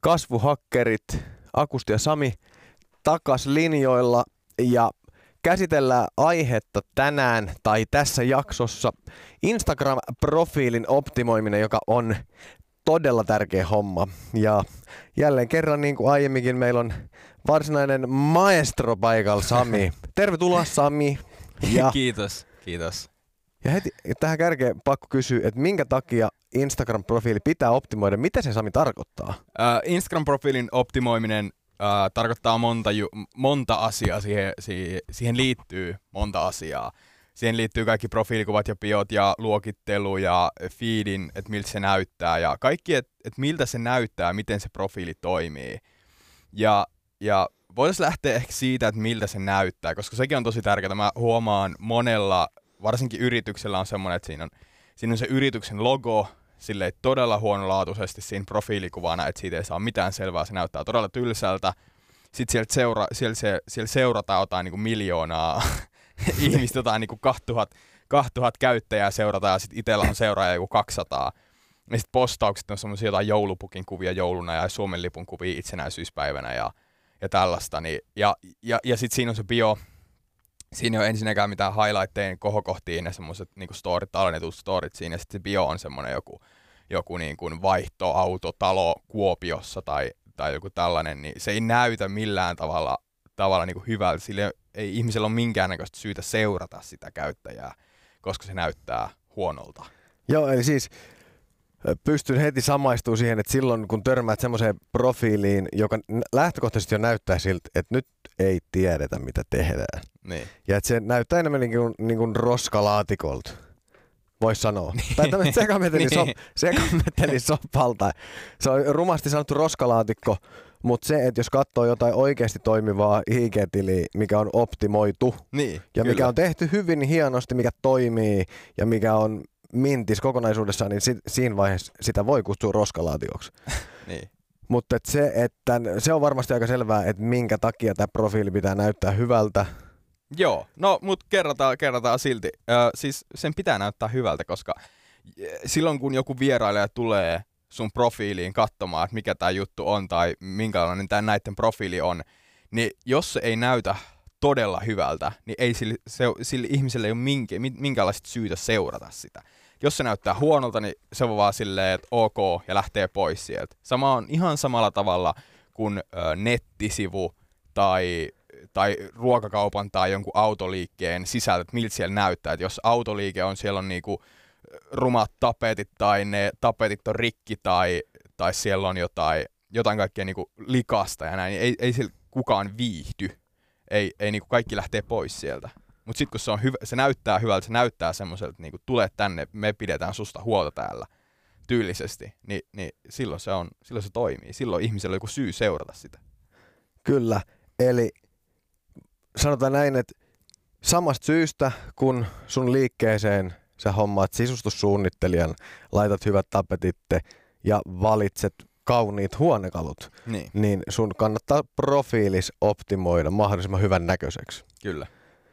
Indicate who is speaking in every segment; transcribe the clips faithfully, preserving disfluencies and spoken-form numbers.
Speaker 1: kasvuhakkerit Akusti ja Sami takas linjoilla ja käsitellään aihetta tänään tai tässä jaksossa Instagram-profiilin optimoiminen, joka on todella tärkeä homma. Ja jälleen kerran, niin kuin aiemminkin, meillä on varsinainen maestro paikalla, Sami. Tervetuloa, Sami.
Speaker 2: Ja, kiitos, kiitos.
Speaker 1: Ja heti tähän kärkeen pakko kysyä, että minkä takia Instagram-profiili pitää optimoida? Mitä se, Sami, tarkoittaa?
Speaker 2: Uh, Instagram-profiilin optimoiminen uh, tarkoittaa monta, ju- monta asiaa. Siihen, siihen, siihen liittyy monta asiaa. Siihen liittyy kaikki profiilikuvat ja biot ja luokittelu ja feedin, että miltä se näyttää ja kaikki, että et miltä se näyttää, miten se profiili toimii. Ja, ja voitaisiin lähteä ehkä siitä, että miltä se näyttää, koska sekin on tosi tärkeää. Mä huomaan monella, varsinkin yrityksellä on semmoinen, että siinä on, siinä on se yrityksen logo silleen todella huonolaatuisesti siinä profiilikuvana, että siitä ei saa mitään selvää, se näyttää todella tylsältä. Sitten sieltä, seura, siellä, se, siellä seurataan jotain niin kuin miljoonaa ihmistä, jotain niin kuin kaksituhatta käyttäjää seurataan ja sitten itsellä on seuraaja joku kaksisataa. Ja sitten postaukset on semmoisia jotain joulupukin kuvia jouluna ja Suomen lipun kuvia itsenäisyyspäivänä ja, ja tällaista. Niin, ja ja, ja sitten siinä on se bio. Siinä ei ole ensinnäkään mitään highlightteja kohokohtiin ja semmoiset niinku storit, tallennetut storit siinä. Ja sitten se bio on semmoinen joku, joku niinku vaihtoauto, talo Kuopiossa tai, tai joku tällainen. Niin se ei näytä millään tavalla, tavalla niinku hyvältä. Sillä ei ihmisellä ole minkäännäköistä syytä seurata sitä käyttäjää, koska se näyttää huonolta.
Speaker 1: Joo, eli siis pystyn heti samaistumaan siihen, että silloin kun törmäät semmoiseen profiiliin, joka lähtökohtaisesti jo näyttää siltä, että nyt ei tiedetä mitä tehdään.
Speaker 2: Niin.
Speaker 1: Ja että se näyttää enemmän niin kuin, niin kuin roskalaatikolta, voisi sanoa. Niin. Tai tämmöinen sekametelisopalta. Se on rumasti sanottu roskalaatikko, mutta se, että jos katsoo jotain oikeasti toimivaa I G-tiliä, mikä on optimoitu
Speaker 2: niin,
Speaker 1: ja
Speaker 2: kyllä.
Speaker 1: mikä on tehty hyvin hienosti, mikä toimii ja mikä on mintis kokonaisuudessaan, niin si- siinä vaiheessa sitä voi kutsua roskalaatikoksi.
Speaker 2: niin.
Speaker 1: Mutta et se, että se on varmasti aika selvää, että minkä takia tämä profiili pitää näyttää hyvältä.
Speaker 2: Joo, no mut kerrataan, kerrataan silti. Ö, siis sen pitää näyttää hyvältä, koska silloin kun joku vierailija tulee sun profiiliin katsomaan, että mikä tämä juttu on tai minkälainen tämä näiden profiili on, niin jos se ei näytä todella hyvältä, niin ei sille, se, sille ihmiselle ei ole minkä, minkäänlaista syytä seurata sitä. Jos se näyttää huonolta, niin se on vaan silleen, että ok, ja lähtee pois sieltä. Sama on ihan samalla tavalla kuin ö, nettisivu tai, tai ruokakaupan tai jonkun autoliikkeen sisältö, että miltä siellä näyttää. Et jos autoliike on, siellä on niinku rumat tapetit tai ne tapetit on rikki tai, tai siellä on jotain, jotain kaikkea niinku likasta ja näin, niin ei, ei siellä kukaan viihdy. Ei, ei niinku kaikki lähtee pois sieltä. Mutta sitten kun se, on hyvä, se näyttää hyvältä, se näyttää semmoiselta, että niinku, tule tänne, me pidetään susta huolta täällä tyylisesti, niin, niin silloin, se on, silloin se toimii. Silloin ihmisellä on joku syy seurata sitä.
Speaker 1: Kyllä, eli sanotaan näin, että samasta syystä, kun sun liikkeeseen sä hommaat sisustussuunnittelijan, laitat hyvät tapetitte ja valitset kauniit huonekalut,
Speaker 2: niin,
Speaker 1: niin sun kannattaa profiilis optimoida mahdollisimman hyvän näköiseksi.
Speaker 2: Kyllä.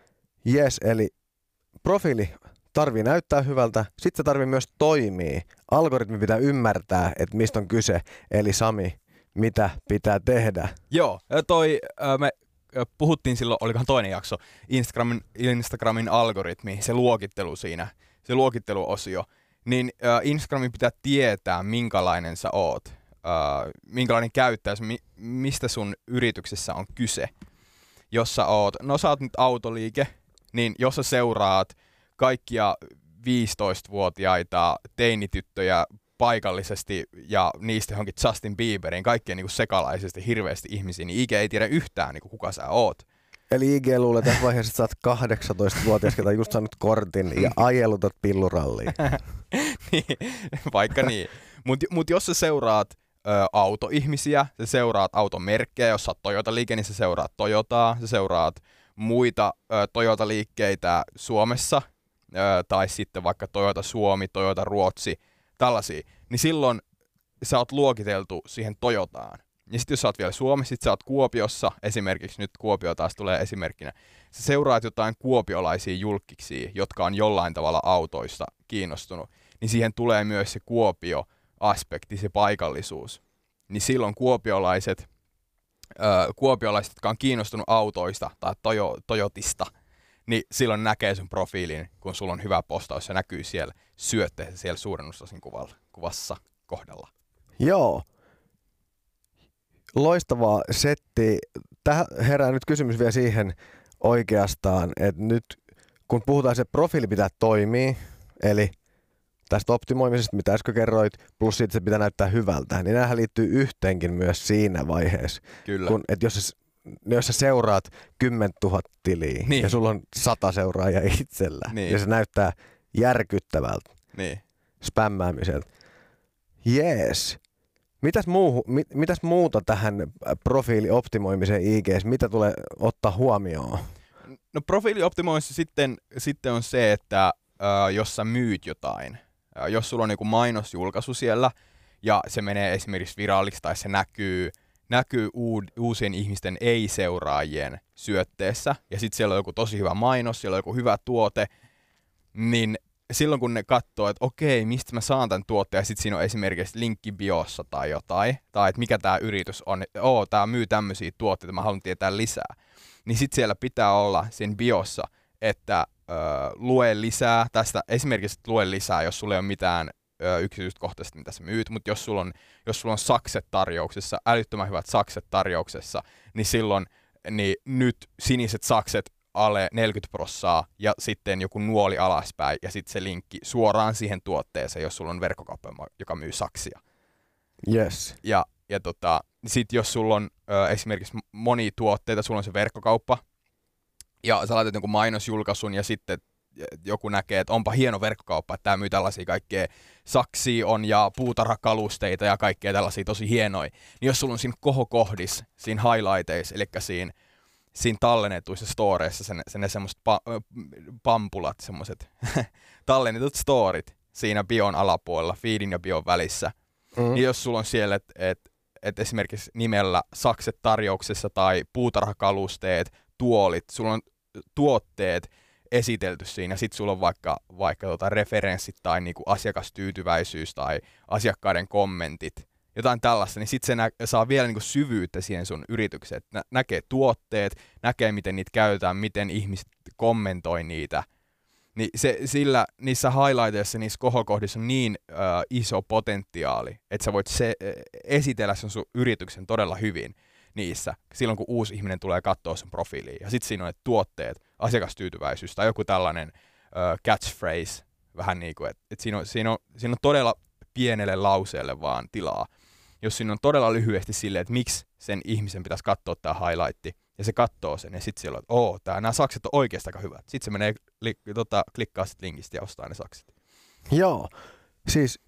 Speaker 1: Jes, eli profiili tarvii näyttää hyvältä, sitten se tarvii myös toimia. Algoritmi pitää ymmärtää, että mistä on kyse. Eli Sami, mitä pitää tehdä?
Speaker 2: Joo, toi, me puhuttiin silloin, olikohan toinen jakso, Instagramin, Instagramin algoritmi, se luokittelu siinä, se luokitteluosio. Niin Instagramin pitää tietää, minkälainen sä oot, minkälainen käyttäjä, mistä sun yrityksessä on kyse. Jos sä oot, no sä oot nyt autoliike, niin jos sä seuraat kaikkia viisitoistavuotiaita teinityttöjä paikallisesti ja niistä johonkin Justin Bieberiin, kaikkien niinku sekalaisesti hirveästi ihmisiä, niin I G ei tiedä yhtään niinku kuka sä oot.
Speaker 1: Eli I G luulee tässä vaiheessa, että sä oot kahdeksantoistavuotias, ketä just saanut kortin ja ajelutat pilluralliin.
Speaker 2: niin, vaikka niin. Mutta mut jos sä seuraat ö, autoihmisiä, sä seuraat automerkkejä, jos sä oot Toyota-liike, niin sä seuraat Toyotaa, sä seuraat muita ö, Toyota-liikkeitä Suomessa, ö, tai sitten vaikka Toyota Suomi, Toyota Ruotsi, tällaisia, niin silloin sä oot luokiteltu siihen Toyotaan. Ja sitten jos sä oot vielä Suomessa, sit sä oot Kuopiossa, esimerkiksi nyt Kuopio taas tulee esimerkkinä, sä seuraat jotain kuopiolaisia julkkiksia, jotka on jollain tavalla autoista kiinnostunut, niin siihen tulee myös se Kuopio-aspekti, se paikallisuus. niin silloin kuopiolaiset, öö, kuopiolaiset, jotka on kiinnostunut autoista tai tojo, Toyotista, niin silloin näkee sun profiilin, kun sulla on hyvä postaus, se näkyy siellä syötteessä, siellä suurennuslasin kuvalla, kuvassa kohdalla.
Speaker 1: Joo. Loistavaa setti. Tähän herää nyt kysymys vielä siihen oikeastaan, että nyt kun puhutaan, että se profiili pitää toimia, eli tästä optimoimisesta, mitä äsken kerroit, plus siitä se pitää näyttää hyvältä, niin näähän liittyy yhteenkin myös siinä vaiheessa.
Speaker 2: Kyllä.
Speaker 1: Kun, että jos, sä, jos sä seuraat kymmentuhatta tiliä
Speaker 2: niin.
Speaker 1: ja sulla on sata seuraajaa itsellä,
Speaker 2: niin.
Speaker 1: ja se näyttää järkyttävältä
Speaker 2: niin.
Speaker 1: spämmäämiseltä. Jees. Mitäs, muuhu, mit, mitäs muuta tähän profiilioptimoimiseen I G:ssä, mitä tulee ottaa huomioon?
Speaker 2: No profiilioptimoinnissa sitten, sitten on se, että äh, jos sä myyt jotain, äh, jos sulla on joku mainosjulkaisu siellä ja se menee esimerkiksi viralliksi tai se näkyy, näkyy uud, uusien ihmisten ei-seuraajien syötteessä ja sitten siellä on joku tosi hyvä mainos, siellä on joku hyvä tuote, niin silloin kun ne katsoo, että okei, mistä mä saan tämän tuotteen, ja sitten siinä on esimerkiksi linkki biossa tai jotain, tai että mikä tämä yritys on, että oo, tää myy tämmöisiä tuotteita, mä haluan tietää lisää, niin sitten siellä pitää olla siinä biossa, että ö, lue lisää tästä, esimerkiksi lue lisää, jos sulla ei ole mitään ö, yksityiskohtaisesti, mitä sä myyt, mutta jos sulla on, jos sulla on sakset tarjouksessa, älyttömän hyvät sakset tarjouksessa, niin silloin niin nyt siniset sakset alle neljäkymmentä prosenttia ja sitten joku nuoli alaspäin ja sitten se linkki suoraan siihen tuotteeseen, jos sulla on verkkokauppa, joka myy saksia.
Speaker 1: Yes.
Speaker 2: Ja, ja tota, sitten jos sulla on ö, esimerkiksi monia tuotteita, sulla on se verkkokauppa ja sä laitat jonkun mainosjulkaisun ja sitten joku näkee, että onpa hieno verkkokauppa, että tää myy tällaisia kaikkea saksia on ja puutarhakalusteita ja kaikkea tällaisia tosi hienoja. Niin jos sulla on siinä kohokohdissa, siinä highlighteissa, eli siinä siinä tallennetuissa storeissa sen, sen semmoiset pa, pampulat, semmoiset tallennetut storit siinä bion alapuolella, feedin ja bion välissä. Mm. Niin jos sulla on siellä, että et, et esimerkiksi nimellä sakset tarjouksessa tai puutarhakalusteet, tuolit, sulla on tuotteet esitelty siinä, sit sulla on vaikka, vaikka tota referenssit tai niinku asiakastyytyväisyys tai asiakkaiden kommentit, jotain tällaista, niin sitten se nä- saa vielä niinku syvyyttä siihen sun yritykseen. Nä- näkee tuotteet, näkee miten niitä käytetään, miten ihmiset kommentoi niitä. Niin se, sillä niissä highlighteissa, niissä kohokohdissa on niin ö, iso potentiaali, että sä voit se, esitellä sen sun yrityksen todella hyvin niissä, silloin kun uusi ihminen tulee katsoa sen profiiliin. Ja sitten siinä on ne tuotteet, asiakastyytyväisyys tai joku tällainen ö, catchphrase, vähän niin kuin, että et siinä, siinä, on, siinä on todella pienelle lauseelle vaan tilaa. Jos siinä on todella lyhyesti silleen, että miksi sen ihmisen pitäisi katsoa tämä highlightti, ja se katsoo sen, ja sitten siellä on, että oo, tää, nämä sakset on oikeasti aika hyvät. Sitten se menee, li, tota, klikkaa sitten linkistä ja ostaa ne sakset.
Speaker 1: Joo, siis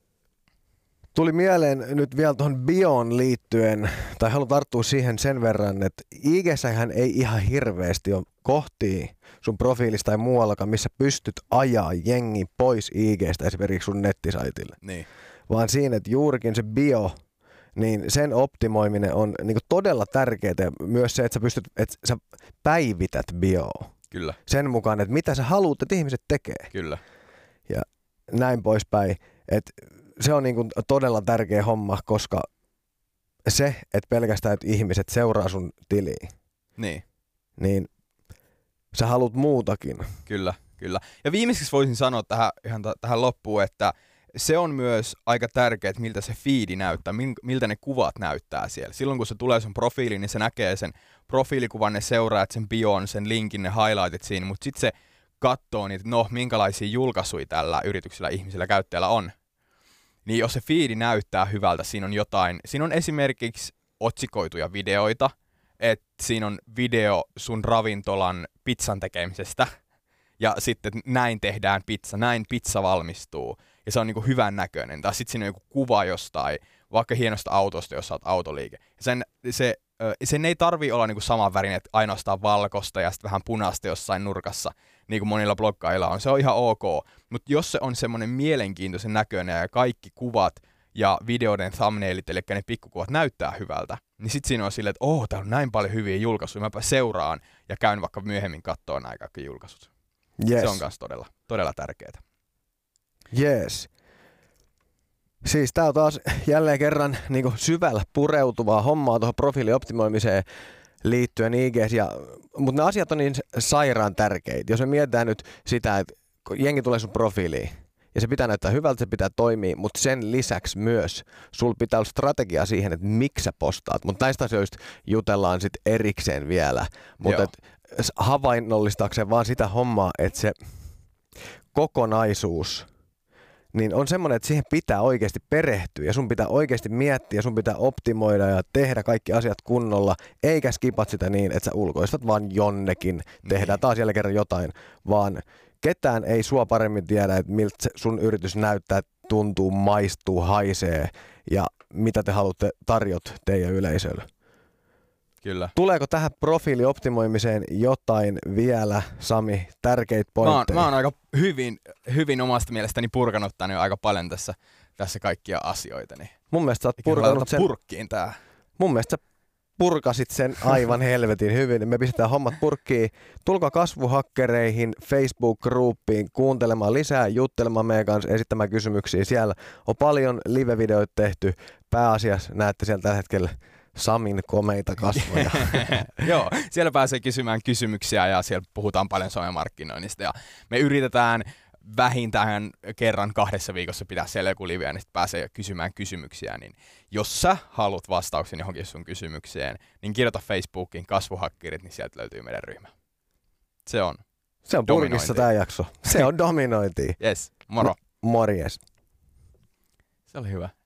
Speaker 1: tuli mieleen nyt vielä tuohon bioon liittyen, tai haluan tarttua siihen sen verran, että I G:ssähän ei ihan hirveästi ole kohtia sun profiilista tai muuallakaan, missä pystyt ajaa jengi pois I G:stä esimerkiksi sun nettisaitille.
Speaker 2: Niin.
Speaker 1: Vaan siinä, että juurikin se bio, niin sen optimoiminen on niin kuin todella tärkeää. Myös se, että sä pystyt, että sä päivität bioa.
Speaker 2: Kyllä.
Speaker 1: Sen mukaan, että mitä sä haluat, että ihmiset tekee.
Speaker 2: Kyllä.
Speaker 1: Ja näin poispäin. Että se on niin kuin todella tärkeä homma, koska se, että pelkästään että ihmiset seuraa sun tiliä,
Speaker 2: Niin.
Speaker 1: niin sä haluat muutakin.
Speaker 2: Kyllä, kyllä. Ja viimeiseksi voisin sanoa tähän, ihan t- tähän loppuun, että se on myös aika tärkeää, että miltä se feedi näyttää, miltä ne kuvat näyttää siellä. Silloin kun se tulee sun profiiliin, niin se näkee sen profiilikuvan, ne seuraajat, sen bion, sen linkin, ne highlightit siinä, mutta sitten se katsoo niitä, että no, minkälaisia julkaisuja tällä yrityksellä, ihmisellä, käyttäjällä on. Niin jos se feedi näyttää hyvältä, siinä on jotain, siinä on esimerkiksi otsikoituja videoita, että siinä on video sun ravintolan pizzan tekemisestä, ja sitten näin tehdään pizza, näin pizza valmistuu, ja se on niinku hyvän näköinen. Tai sitten siinä on joku kuva jostain, vaikka hienosta autosta, jos sä oot autoliike. Ja sen, se, sen ei tarvii olla niinku saman värin, että ainoastaan valkosta ja sitten vähän punaista jossain nurkassa, niin kuin monilla bloggailla on. Se on ihan ok. Mutta jos se on semmoinen mielenkiintoisen näköinen ja kaikki kuvat ja videoiden thumbnailit, eli ne pikkukuvat näyttää hyvältä, niin sitten siinä on silleen, että oh, täällä on näin paljon hyviä julkaisuja, mäpä seuraan ja käyn vaikka myöhemmin katsoa nämä kaikki julkaisut.
Speaker 1: Yes.
Speaker 2: Se on myös todella, todella tärkeää.
Speaker 1: Yes. Siis tää on taas jälleen kerran niin syvällä pureutuvaa hommaa tuohon profiilioptimoimiseen liittyen I G:ssä. Ja, mutta ne asiat on niin sairaan tärkeitä. Jos me mietitään nyt sitä, että jengi tulee sun profiiliin ja se pitää näyttää hyvältä, se pitää toimia, mutta sen lisäksi myös sul pitää olla strategia siihen, että miksi sä postaat. Mutta näistä asioista jutellaan sitten erikseen vielä. Mutta havainnollistaakseen vaan sitä hommaa, että se kokonaisuus niin on semmoinen, että siihen pitää oikeasti perehtyä ja sun pitää oikeasti miettiä ja sun pitää optimoida ja tehdä kaikki asiat kunnolla, eikä skipat sitä niin, että sä ulkoistat vaan jonnekin, tehdään taas jälleen kerran jotain, vaan ketään ei sua paremmin tiedä, että miltä sun yritys näyttää, tuntuu, maistuu, haisee ja mitä te haluatte tarjota teidän yleisölle.
Speaker 2: Kyllä.
Speaker 1: Tuleeko tähän profiilioptimoimiseen jotain vielä, Sami, tärkeitä pointteja?
Speaker 2: Mä oon, mä oon aika hyvin, hyvin omasta mielestäni purkanut tänne jo aika paljon tässä, tässä kaikkia asioita. Niin
Speaker 1: mun mielestä sä oot purkanut sen.
Speaker 2: Purkkiin tää.
Speaker 1: Mun mielestä sä purkasit sen aivan helvetin hyvin. Me pistetään hommat purkkiin. Tulkaa kasvuhakkereihin, Facebook-gruppiin kuuntelemaan lisää, juttelemaan meidän kanssa, esittämään kysymyksiä. Siellä on paljon live-videoita tehty. Pääasiassa näette siellä tällä hetkellä Samin komeita kasvoja.
Speaker 2: Joo, siellä pääsee kysymään kysymyksiä ja siellä puhutaan paljon somemarkkinoinnista. Ja me yritetään vähintään kerran kahdessa viikossa pitää siellä joku live, niin pääsee kysymään kysymyksiä. Niin jos sä haluat vastauksen johonkin sun kysymykseen, niin kirjoita Facebookiin kasvuhakkerit, niin sieltä löytyy meidän ryhmä. Se on
Speaker 1: Se on purkissa tää jakso. Se on dominointia.
Speaker 2: Yes, moro.
Speaker 1: M- morjes.
Speaker 2: Se oli hyvä.